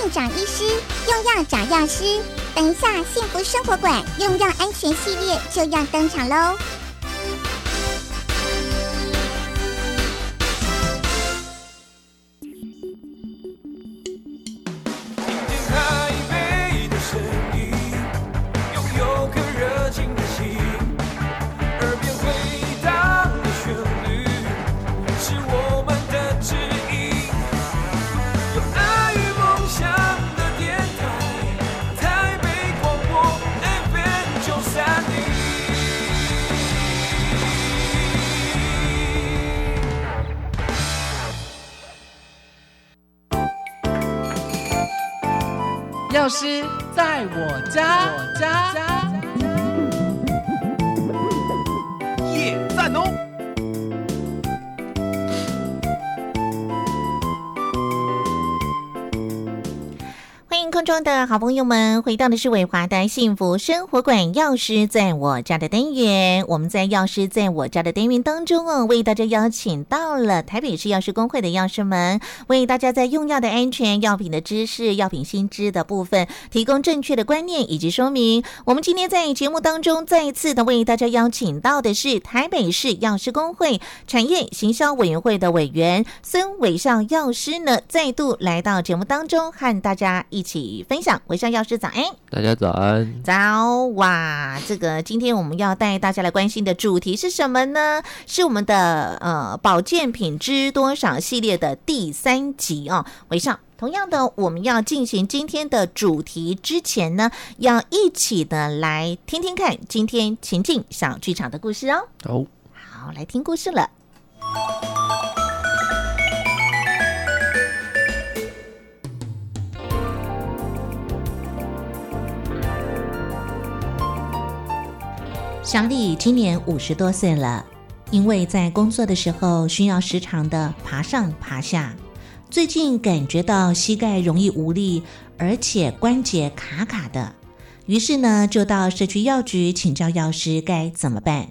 院长医师，用药找药师。等一下，幸福生活馆用药安全系列就要登场喽！ 药师在我家， 耶，赞哦！ 欢迎空中的好朋友们，回到的是伟华的幸福生活馆，药师在我家的单元。我们在药师在我家的单元当中为大家邀请到了台北市药师公会的药师们，为大家在用药的安全、药品的知识、药品新知的部分提供正确的观念以及说明。我们今天在节目当中再一次的为大家邀请到的是台北市药师公会产业行销委员会的委员孙伟少药师呢，再度来到节目当中和大家一起分享。伟少药师早安。 大家早安。 早。哇，这个今天我们要带大家来关心的主题是什么呢？是我们的保健品知多少系列的第3集哦。伟少，同样的，我们要进行今天的主题之前呢，要一起的来听听看今天情境小剧场的故事哦。好，来听故事了。小李今年50多岁了，因为在工作的时候需要时常的爬上爬下，最近感觉到膝盖容易无力，而且关节卡卡的，于是呢就到社区药局请教药师该怎么办。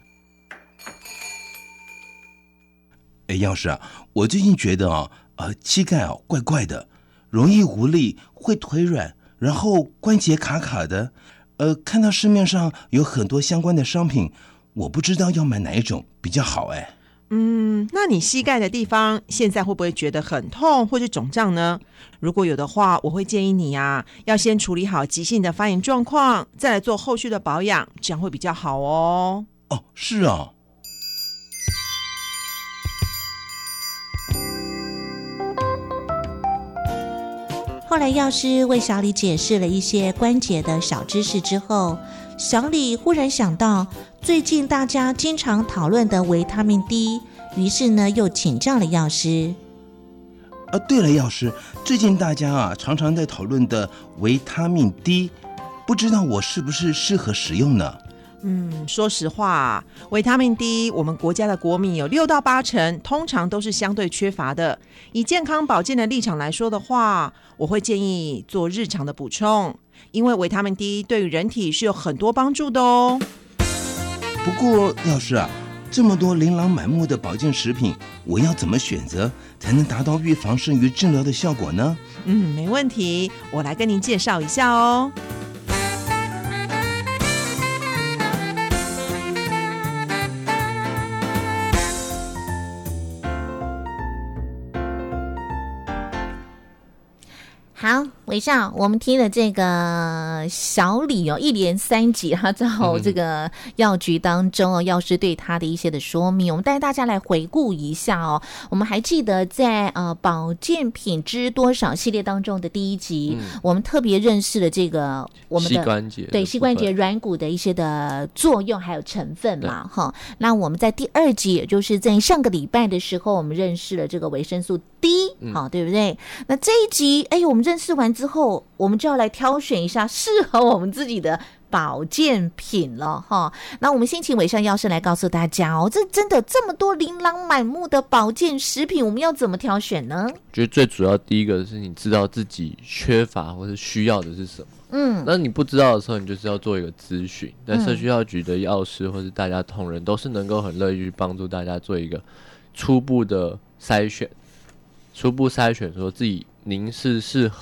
药师啊，我最近觉得膝盖怪怪的，容易无力，会腿软，然后关节卡卡的。看到市面上有很多相关的商品，我不知道要买哪一种比较好哎。 那你膝盖的地方现在会不会觉得很痛或是肿胀呢？如果有的话，我会建议你要先处理好急性的发炎状况，再来做后续的保养，这样会比较好哦。 是啊。 后来药师为小李解释了一些关节的小知识之后，小李忽然想到最近大家经常讨论的维他命 D， 于是呢又请教了药师。 对了，药师，最近大家常常在讨论的维他命 D， 不知道我是不是适合使用呢？ 说实话，维他命 D 我们国家的国民有6到8成通常都是相对缺乏的。以健康保健的立场来说的话，我会建议做日常的补充，因为维他命 D 对于人体是有很多帮助的哦。 不过药师啊，这么多琳琅满目的保健食品，我要怎么选择才能达到预防胜于治疗的效果呢？ 没问题，我来跟您介绍一下哦。 好，伟少，我们听了这个小李一连3集，他在这个药局当中药师对他的一些的说明，我们带大家来回顾一下哦。我们还记得在保健品知多少系列当中的第1集，我们特别认识了这个我们的膝关节， 对膝关节软骨的一些的作用还有成分嘛哈。那我们在第2集，也就是在上个礼拜的时候，我们认识了这个维生素 D，好，对不对？那这一集，我们认识完之后，我们就要来挑选一下适合我们自己的保健品了哈。那我们先请伟少药师来告诉大家哦，这真的这么多琳琅满目的保健食品，我们要怎么挑选呢？ 我觉得最主要第一个是你知道自己缺乏或是需要的是什么。那你不知道的时候，你就是要做一个咨询。在社区药局的药师或是大家同仁都是能够很乐意去帮助大家做一个初步的筛选，说自己您是适合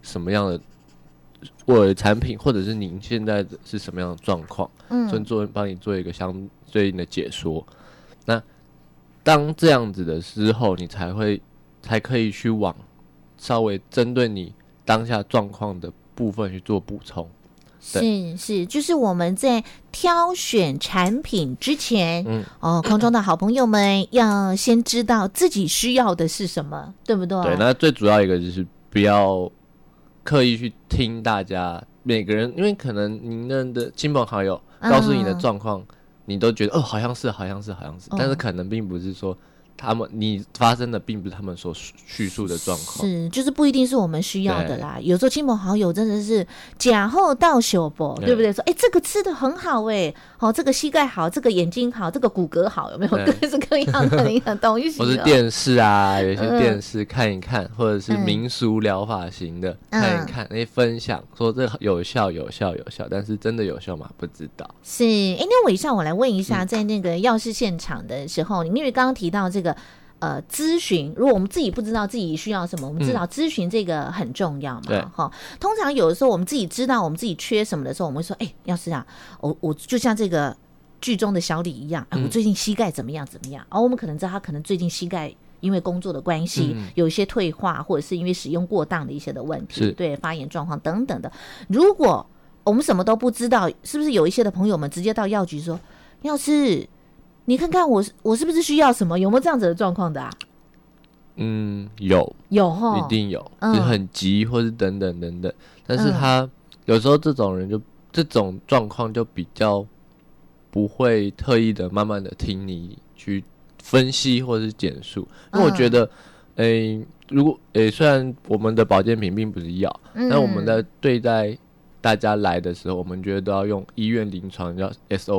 什么样的我的产品，或者是您现在的是什么样的状况，帮你做一个相对应的解说。那当这样子的时候，你才可以去往稍微针对你当下状况的部分去做补充。 是，就是我们在挑选产品之前，空中的好朋友们要先知道自己需要的是什么，对不对？ 对，那最主要一个就是不要刻意去听大家每个人，因为可能您的亲朋好友告诉你的状况，你都觉得好像是，但是可能并不是说你发生的并不是他们所叙述的状况， 是就是不一定是我们需要的啦。有时候亲朋好友真的是假后到手不，对不对？说这个吃的很好这个膝盖好，这个眼睛好，这个骨骼好，有没有各式各样的一个东西？ 或是电视啊，有些电视看一看，或者是民俗疗法型的看一看，那些分享说这有效，但是真的有效吗？不知道。 是，那伟少，我来问一下，在那个药师现场的时候，因为刚刚提到这个。咨询，如果我们自己不知道自己需要什么，我们知道咨询这个很重要嘛。通常有的时候我们自己知道我们自己缺什么的时候，我们会说，药师啊，我就像这个剧中的小李一样，我最近膝盖怎么样？我们可能知道他可能最近膝盖因为工作的关系，有一些退化，或者是因为使用过当的一些的问题，对发炎状况等等的。如果我们什么都不知道，是不是有一些的朋友们直接到药局说，药师，你看看我是不是需要什么？有没有这样子的状况的啊？ 有齁， 一定有，就是很急或是等等，但是他有时候这种人这种状况就比较不会特意的慢慢的听你去分析或是简述，因为我觉得如果虽然我们的保健品并不是药，但我们在对待大家来的时候，我们觉得都要用医院临床叫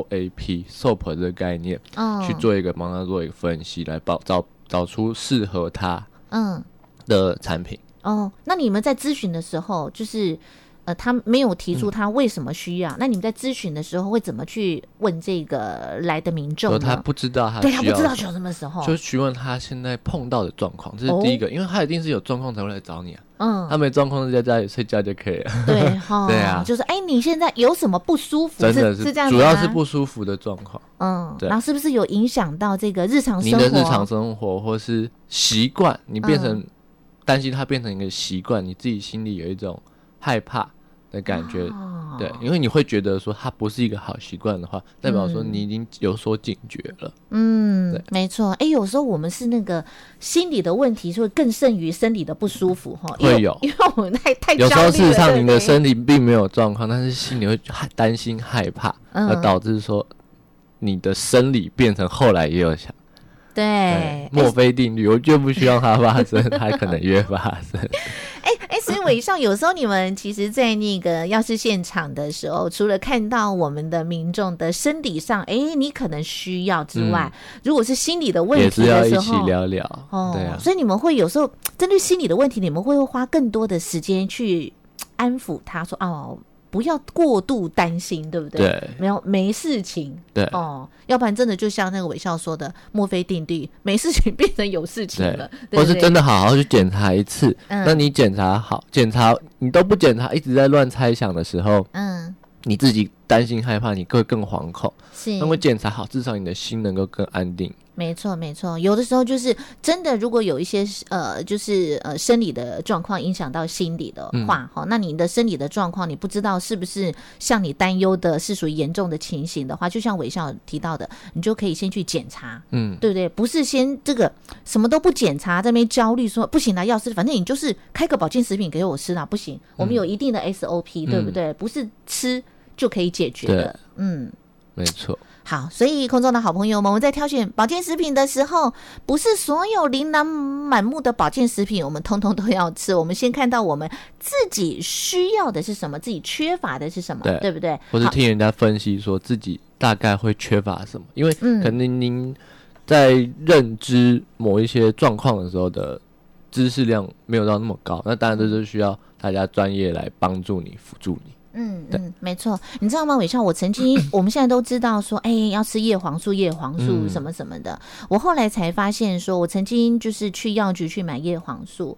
SOAP 这个概念，去做帮他做一个分析，来找出适合他的产品。 那你们在咨询的时候，就是他没有提出他为什么需要，那你们在咨询的时候会怎么去问这个来的民众呢？ 他不知道他需要什么时候， 就询问他现在碰到的状况，这是第一个，因为他一定是有状况才会来找你啊。他没状况就在家里睡觉就可以了。 对对啊， 就是你现在有什么不舒服？ 真的是这样子吗？ 主要是不舒服的状况。 对，然后是不是有影响到这个日常生活？ 你的日常生活或是习惯，你变成担心它变成一个习惯，你自己心里有一种害怕的感觉。对，因为你会觉得说它不是一个好习惯的话，代表说你已经有所警觉了。 没错。有时候我们是那个心理的问题会更胜于生理的不舒服会有， 因为我们太焦虑了。 有时候事实上你的身体并没有状况，但是心里会担心害怕，而导致说你的生理变成后来也有想。对，墨菲定律，我就不希望它发生，它可能越发生。 所以伟少，有时候你们其实在那个药师现场的时候，除了看到我们的民众的生理上你可能需要之外，如果是心理的问题的时候， 也是要一起聊聊。对啊， 所以你们会有时候针对心理的问题，你们会花更多的时间去安抚他说不要过度担心，对不对？对，没事情。 对要不然真的就像那个伟少说的墨菲定律，没事情变成有事情了。对， 或是真的好好去检查一次。那你检查你都不检查，一直在乱猜想的时候，你自己担心害怕，你会更惶恐。那么检查好，至少你的心能够更安定。 没错，有的时候就是真的，如果有一些就是生理的状况影响到心理的话，那你的生理的状况你不知道是不是像你担忧的是属于严重的情形的话，就像伟少提到的，你就可以先去检查，对不对？不是先这个什么都不检查，在那边焦虑说不行啦，药师反正你就是开个保健食品给我吃啦，不行，我们有一定的 SOP，对不对？不是吃就可以解决的。 没错。 好，所以空中的好朋友们，我们在挑选保健食品的时候，不是所有琳琅满目的保健食品我们通通都要吃，我们先看到我们自己需要的是什么，自己缺乏的是什么， 对不对？ 或是听人家分析说自己大概会缺乏什么，因为可能您在认知某一些状况的时候的知识量没有到那么高，那当然这就需要大家专业来帮助你辅助你。 没错，你知道吗，伟少？我曾经我们现在都知道说，要吃叶黄素什么什么的。我后来才发现说，我曾经就是去药局去买叶黄素，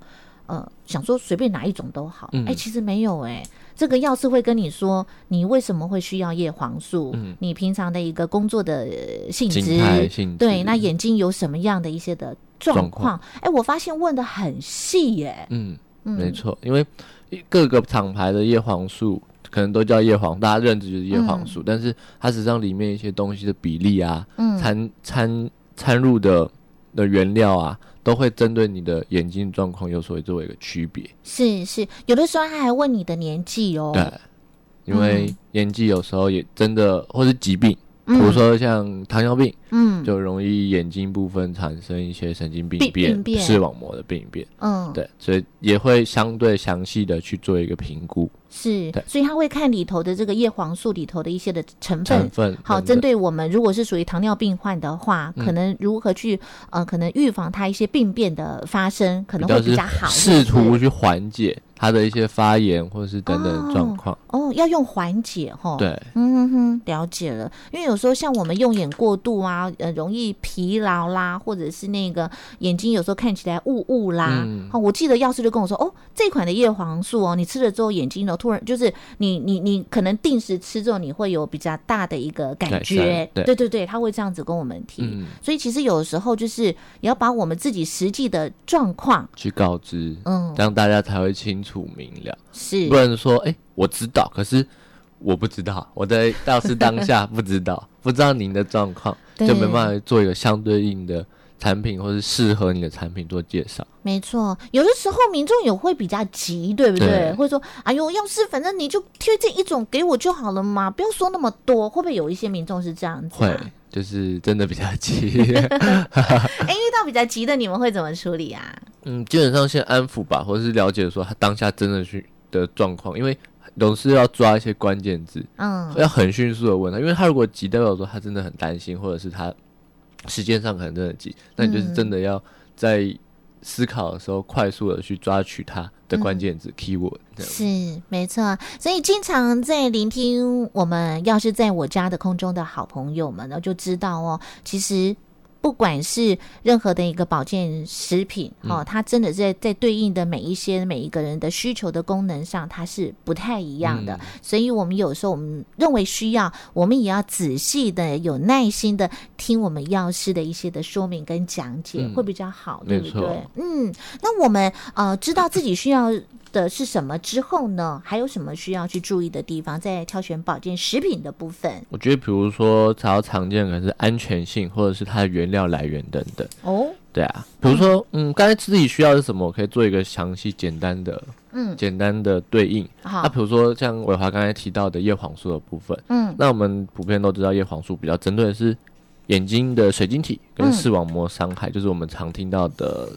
想说随便哪一种都好，其实没有这个药师会跟你说你为什么会需要叶黄素，你平常的一个工作的性质，对，那眼睛有什么样的一些的状况，我发现问得很细耶。 没错，因为各个厂牌的叶黄素可能都叫叶黄，大家认知就是叶黄素，但是它实际上里面一些东西的比例啊，掺入的原料啊，都会针对你的眼睛状况有所做一个区别。是，有的时候他还问你的年纪哦。对，因为年纪有时候也真的，或是疾病，比如说像糖尿病，就容易眼睛部分产生一些神经病变、视网膜的病变。对，所以也会相对详细的去做一个评估。 是，所以他会看里头的这个叶黄素里头的一些的成分，好，针对我们如果是属于糖尿病患的话，可能如何去可能预防它一些病变的发生，可能会比较好， 试图去缓解它的一些发炎或是等等的状况。 要用缓解对，了解了。因为有时候像我们用眼过度啊，容易疲劳啦，或者是那个眼睛有时候看起来雾啦。我记得药师就跟我说，这款的叶黄素你吃了之后眼睛突然就是你可能定时吃之后你会有比较大的一个感觉，对，他会这样子跟我们提。所以其实有时候就是也要把我们自己实际的状况去告知，这样大家才会清楚明了。是，不然说我知道，可是我不知道，我在药师当下不知道您的状况，就没办法做一个相对应的产品或是适合你的产品做介绍。 没错，有的时候民众也会比较急，对不对？会说哎呦，要是反正你就推荐一种给我就好了嘛，不要说那么多。会不会有一些民众是这样子会，就是真的比较急。遇到比较急的你们会怎么处理啊？ 基本上先安抚吧，或是了解说他当下真的状况，因为总是要抓一些关键字，要很迅速的问他，因为他如果急，代表说他真的很担心，或者是他时间上可能真的急，那你就是真的要在思考的时候快速的去抓取他的关键字keyword。 是，没错。所以经常在聆听我们要是在我家的空中的好朋友们呢，就知道其实不管是任何的一个保健食品它真的在对应的每一个人的需求的功能上，它是不太一样的。所以我们有时候我们认为需要，我们也要仔细的有耐心的听我们药师的一些的说明跟讲解，会比较好，对不对？那我们知道自己需要的是什么之后呢，还有什么需要去注意的地方在挑选保健食品的部分？ 我觉得比如说常见可能是安全性，或者是它的原料来源等等。对啊，比如说刚才自己需要的是什么，我可以做一个详细简单的对应。比如说像伟华刚才提到的叶黄素的部分，那我们普遍都知道叶黄素比较针对的是眼睛的水晶体跟视网膜伤害，就是我们常听到的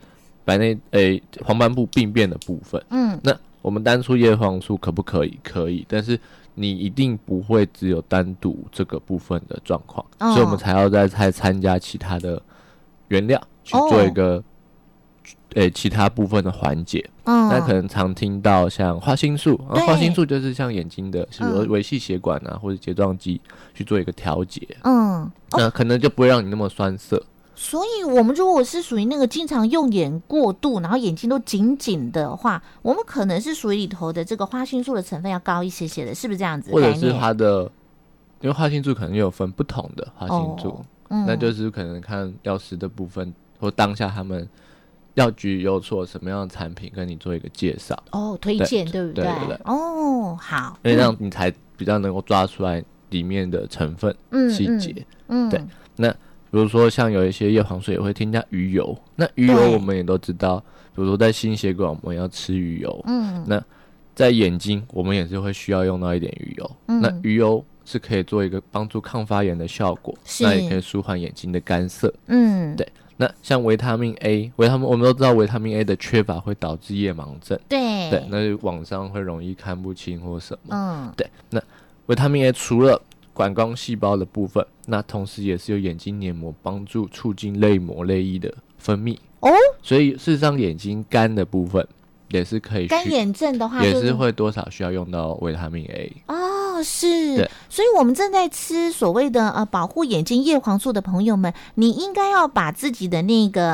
黄斑部病变的部分。那我们单出叶黄素可不可以？可以，但是你一定不会只有单独这个部分的状况，所以我们才要再参加其他的原料去做一个其他部分的缓解。那可能常听到像花青素，花青素就是像眼睛的是维系血管或者睫状肌去做一个调节。那可能就不会让你那么酸涩。 所以我们如果是属于那个经常用眼过度，然后眼睛都紧紧的话，我们可能是属于里头的这个花青素的成分要高一些些的，是不是这样子？ 或者是它的，因为花青素可能有分不同的花青素，那就是可能看药师的部分或当下他们药局有做什么样的产品跟你做一个介绍推荐，对不对？ 对好， 因为这样你才比较能够抓出来里面的成分细节。对，那比如说像有一些叶黄素也会添加鱼油，那鱼油我们也都知道，比如说在心血管我们要吃鱼油，那在眼睛我们也是会需要用到一点鱼油，那鱼油是可以做一个帮助抗发炎的效果，那也可以舒缓眼睛的干涩。对，那像维他命 A， 我们都知道维他命 A 的缺乏会导致夜盲症，对，那网上会容易看不清或什么。对，那维他命 A 除了感光细胞的部分，那同时也是有眼睛黏膜帮助促进泪膜泪液的分泌所以事实上眼睛干的部分也是可以， 干眼症的话也是会多少需要用到维他命 A。 是，所以我们正在吃所谓的保护眼睛叶黄素的朋友们，你应该要把自己的那个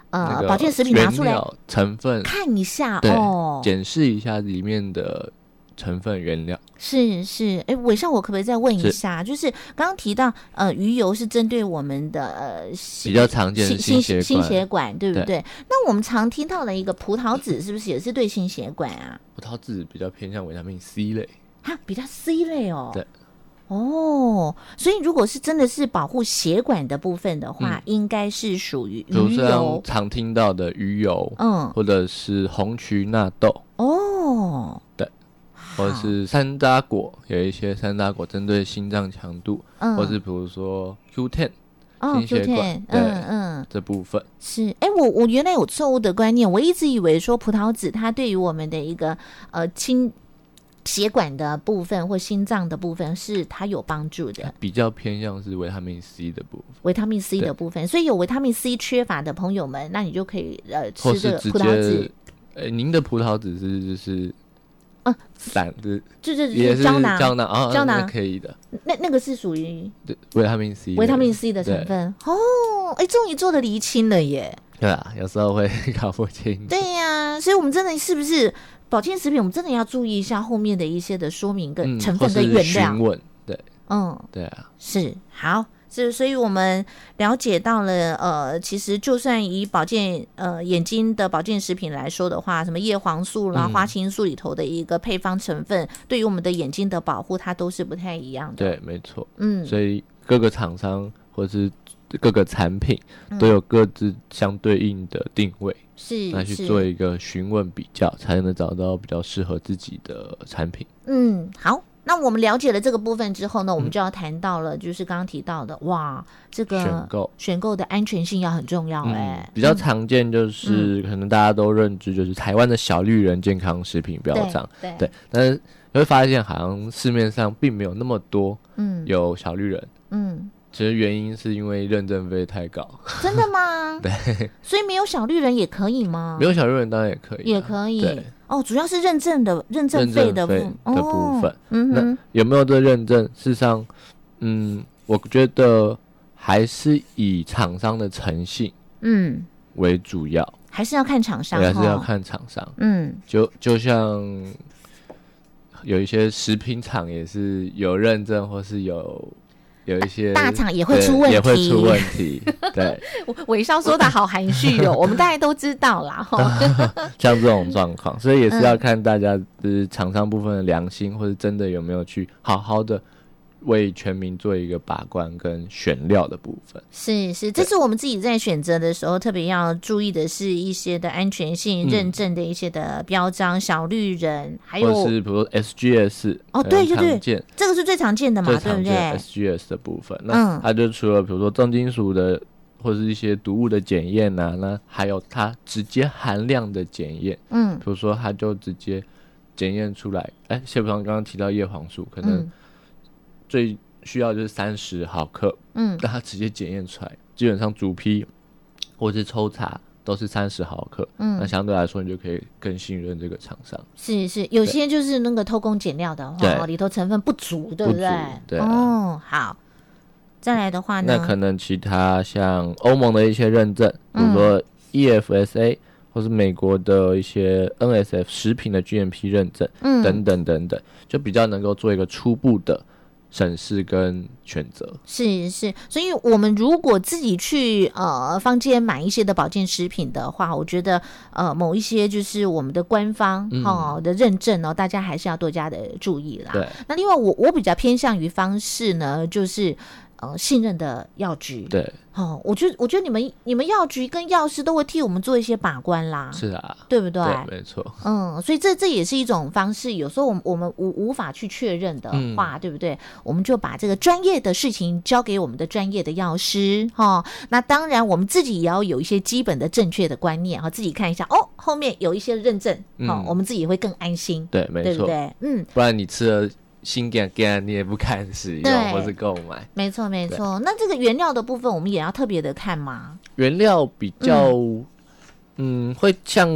保健食品拿出来原料成分看一下， 对，检视一下里面的成分原料。 是，伟少，我可不可以再问一下？就是刚刚提到，鱼油是针对我们的比较常见的心血管，对不对？那我们常听到的一个葡萄籽，是不是也是对心血管啊？ 葡萄籽比较偏向维他命 C 类， 比较 C 类哦。 对。 所以如果是真的是保护血管的部分的话，应该是属于鱼油， 比如常听到的鱼油，或者是红曲纳豆，对，或者是山楂果，有一些山駄果针对心脏强度，或是比如说 Q10 心血管，这部分是。我原来有错误的观念，我一直以为说葡萄籽它对于我们的一个血管的部分或心脏的部分是它有帮助的， 比较偏向是维他命 C 的部分。 维他命 C 的部分，所以有维他命 C 缺乏的朋友们，那你就可以吃这个葡萄籽。 您的葡萄籽是就是散的， 就是胶囊， 胶囊可以的。 那个是属于维他命 C， 维他命 C 的成分。终于做了厘清了耶。 对啊，有时候会搞不清楚。 对呀，所以我们真的是不是保健食品，我们真的要注意一下后面的一些的说明跟成分跟原料。 询问，对， 对啊， 是好。所以我们了解到了，其实就算以眼睛的保健食品来说的话，什么叶黄素啦、花青素里头的一个配方成分，对于我们的眼睛的保护，它都是不太一样的。 对，没错。所以各个厂商或是各个产品都有各自相对应的定位，来去做一个询问比较，才能找到比较适合自己的产品。 好。那我们了解了这个部分之后呢，我们就要谈到了，就是刚刚提到的，这个选购的安全性要很重要。 比较常见就是可能大家都认知就是台湾的小绿人健康食品标章，对，但是你会发现好像市面上并没有那么多有小绿人，其实原因是因为认证费太高。真的吗？对， 所以没有小绿人也可以吗？ 没有小绿人当然也可以， 也可以。 对， 主要是认证费的部分。那有没有这认证？事实上，我觉得还是以厂商的诚信，为主要， 还是要看厂商， 还是要看厂商。就像有一些食品厂也是有认证，或是有一些大厂也会出问题，对。 伟少说的好含蓄哦，我们大家都知道啦。 像这种状况，所以也是要看大家的厂商部分的良心，或者真的有没有去好好的为全民做一个把关跟选料的部分。 是，这是我们自己在选择的时候特别要注意的，是一些的安全性认证的一些的标章，小绿人，还有或是比如说 SGS， 对，这个是最常见的嘛，对不对 ？SGS 的部分，那它就除了比如说重金属的或是一些毒物的检验啊，那还有它直接含量的检验，比如说它就直接检验出来，谢普刚刚提到叶黄素，可能最需要就是30毫克，但它直接检验出来，基本上主批或是抽查都是30毫克，那相对来说你就可以更信任这个厂商。 是，有些就是那个偷工减料的话，里头成分不足，对不对？ 对， 好。再来的话呢， 那可能其他像欧盟的一些认证，比如说 EFSA，或是美国的一些 NSF 食品的 GMP 认证，等等，就比较能够做一个初步的审视跟选择。是， 所以我们如果自己去坊间买一些的保健食品的话，我觉得某一些就是我们的官方的认证大家还是要多加的注意啦。 对， 那另外我比较偏向于方式呢，就是信任的药局。 对， 我觉得你们药局跟药师都会替我们做一些把关啦。 是啊， 对不对？ 对，没错。 所以这也是一种方式。有时候我们无法去确认的话，对不对？我们就把这个专业的事情交给我们的专业的药师那当然，我们自己也要有一些基本的正确的观念自己看一下后面有一些认证我们自己会更安心。 对，没错， 对不对？ 不然你吃了心肝你也不敢使用或是购买。 没错。那这个原料的部分我们也要特别的看吗？ 原料比较会像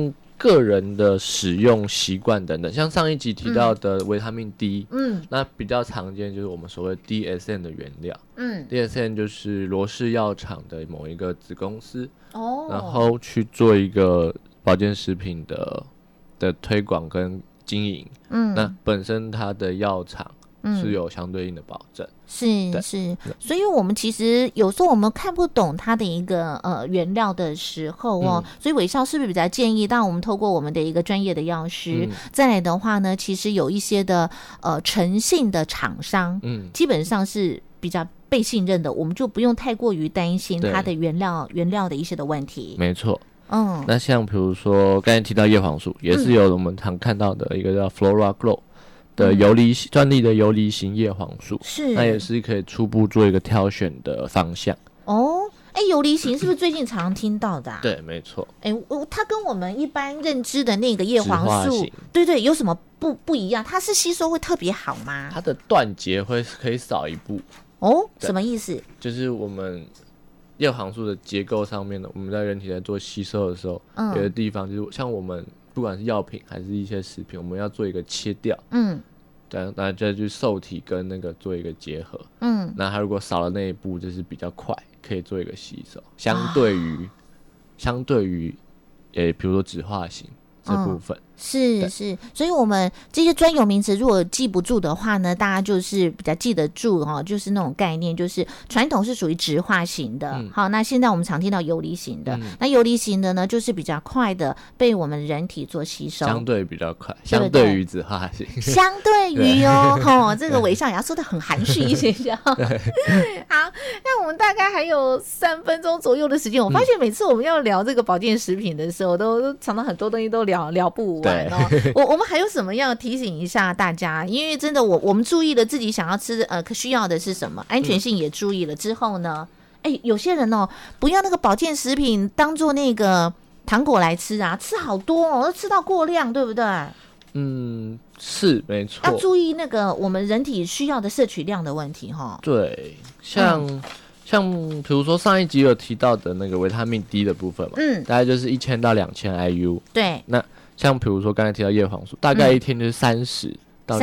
个人的使用习惯等等，像上一集提到的维他命 D，那比较常见就是我们所谓 DSM 的原料，DSM 就是罗氏药厂的某一个子公司，然后去做一个保健食品的推广跟经营，那本身它的药厂是有相对应的保证， 是，所以我们其实有时候我们看不懂它的一个原料的时候所以伟少是不是比较建议，当然我们透过我们的一个专业的药师，再来的话呢，其实有一些的诚信的厂商，基本上是比较被信任的，我们就不用太过于担心它的原料的一些的问题。 没错。那像比如说刚才提到叶黄素，也是有我们常看到的一个叫 Flora Glow 的游离专利的游离型叶黄素，那也是可以初步做一个挑选的方向。 游离型是不是最近常听到的对，没错。 它跟我们一般认知的那个叶黄素，对，有什么不一样？它是吸收会特别好吗？ 它的断节可以少一步。 什么意思？ 就是我们叶黄素的结构上面呢，我们在人体在做吸收的时候，有的地方就是像我们不管是药品还是一些食品，我们要做一个切掉，对，那再去受体跟那个做一个结合，那它如果少了那一步，就是比较快可以做一个吸收，相对于比如说酯化型这部分。 是，所以我们这些专有名词如果记不住的话呢，大家就是比较记得住就是那种概念，就是传统是属于酯化型的，好，那现在我们常听到游离型的，那游离型的呢，就是比较快的被我们人体做吸收， 相对比较快，相对于酯化型， 相对于这个伟少也要说的很含蓄一些好，那我们大概还有3分钟左右的时间，我发现每次我们要聊这个保健食品的时候，都常常很多东西都聊不完。我们还有什么要提醒一下大家？因为真的我们注意了自己想要吃需要的是什么，安全性也注意了之后呢，有些人不要那个保健食品当做那个糖果来吃吃好多吃到过量，对不对？ 是没错， 要注意那个我们人体需要的摄取量的问题对，像比如说上一集有提到的那个维他命 D 的部分嘛，大概就是1000到2000 IU。对，那像比如说刚才提到叶黄素，大概一天就是30到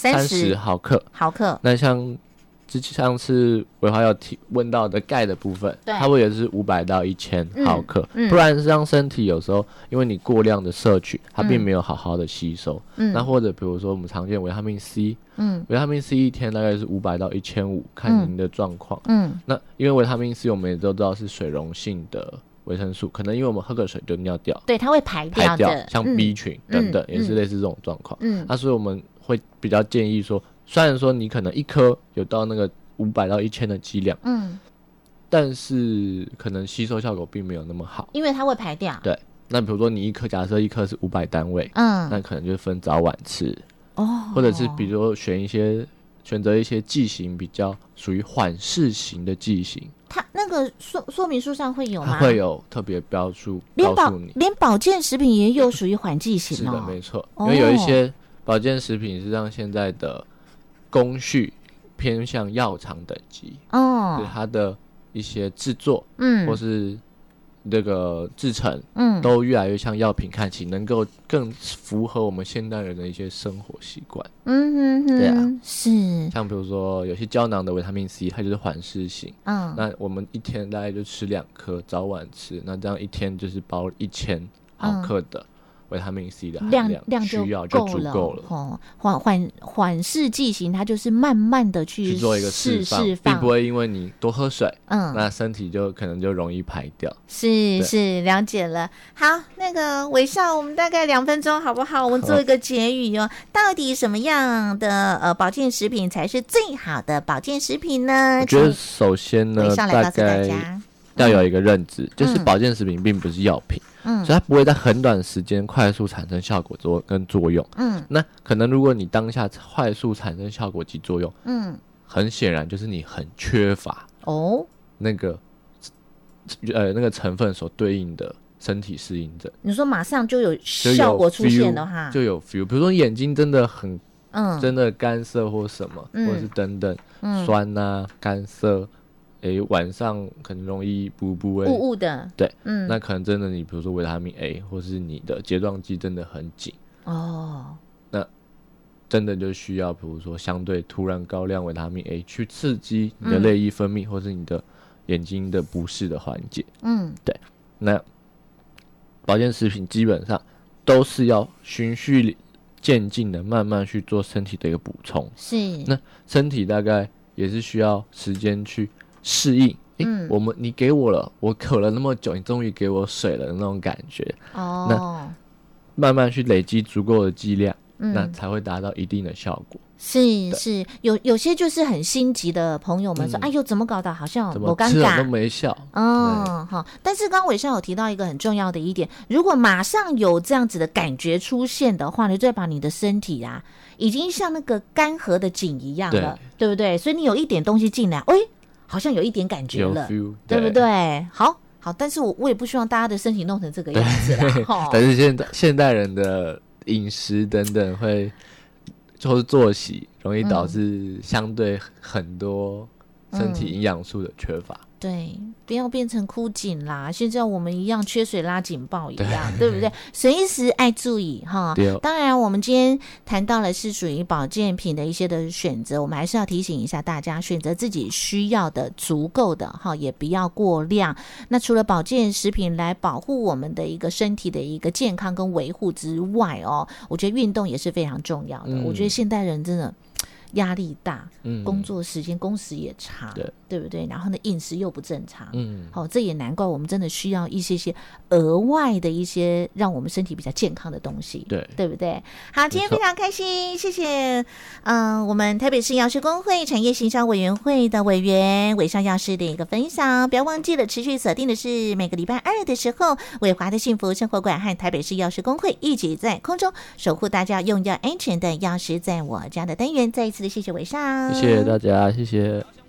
30毫克。那像上次伟华有问到的钙的部分，差不多也是500到1000毫克，不然是让身体有时候因为你过量的摄取，它并没有好好的吸收。那或者比如说我们常见维他命 C，维他命 C 一天大概是500到1500，看您的状况。那因为维他命 C 我们也都知道是水溶性的维生素，可能因为我们喝个水就尿掉， 对，它会排掉的， 像 B 群等等，也是类似这种状况。所以我们会比较建议说，虽然说你可能一颗有到那个500到1000的剂量，但是可能吸收效果并没有那么好， 因为它会排掉。 对，那比如说你假设一颗是500单位，那可能就分早晚吃，或者是比如说选择一些剂型比较属于缓释型的剂型。 它那个说明书上会有吗？ 会有特别标注告诉你， 连保健食品也有属于缓剂型是的，没错，因为有一些保健食品是让现在的工序偏向药厂等级，对它的一些制作，或是这个制成，都越来越像药品看齐，能够更符合我们现代人的一些生活习惯。对啊， 是。 像比如说有些胶囊的维他命 C， 它就是缓释型，那我们一天大概就吃2颗，早晚吃，那这样一天就是包1000毫克的维他命 C 的含量需要就足够了。 缓释剂型它就是慢慢的去做一个释放，并不会因为你多喝水，那身体就可能就容易排掉。 是了解了。好，那个伟少，我们大概2分钟好不好？我们做一个结语到底什么样的保健食品才是最好的保健食品呢？ 我觉得首先呢，大概要有一个认知，就是保健食品并不是药品，所以它不会在很短时间快速产生效果跟作用。那可能如果你当下快速产生效果及作用，很显然就是你很缺乏那个成分所对应的身体适应症。 你说马上就有效果出现的话， 就有 feel， 比如说眼睛真的很真的干涩或什么，或是等等酸啊、干涩。 晚上可能容易雾雾的， 对，那可能真的你比如说维他命 A 或是你的睫状肌真的很紧那真的就需要比如说相对突然高量维他命 A 去刺激你的泪液分泌，或是你的眼睛的不适的缓解。对，那保健食品基本上都是要循序渐进的慢慢去做身体的一个补充， 是那身体大概也是需要时间去适应。你给我了，我渴了那么久，你终于给我水了的那种感觉。那慢慢去累积足够的剂量，那才会达到一定的效果。 是有些就是很心急的朋友们说，哎呦怎么搞的，好像我尴尬都没效。 好，但是刚刚伟少有提到一个很重要的一点，如果马上有这样子的感觉出现的话，你就会把你的身体啊已经像那个干涸的井一样了， 对不对？所以你有一点东西进来，好像有一点感觉了， 对不对？好，但是我也不希望大家的身体弄成这个样子啦。 但是现代人的饮食等等会或是作息容易导致相对很多身体营养素的缺乏。 对，不要变成枯井啦，现在我们一样缺水拉警报一样， 对不对？随时爱注意哈。当然我们今天谈到了是属于保健品的一些的选择，我们还是要提醒一下大家，选择自己需要的足够的哈，也不要过量。那除了保健食品来保护我们的一个身体的一个健康跟维护之外我觉得运动也是非常重要的。我觉得现代人真的压力大，工作时间工时也长，对不对？然后呢，饮食又不正常，这也难怪我们真的需要一些额外的一些让我们身体比较健康的东西，对不对？好，今天非常开心，谢谢我们台北市药师公会产业行销委员会的委员韦尚药师的一个分享。不要忘记了持续锁定的是每个礼拜二的时候，伟华的幸福生活馆和台北市药师公会一起在空中守护大家用药安全的药师在我家的单元。再一次的谢谢伟尚， 谢谢大家，谢谢。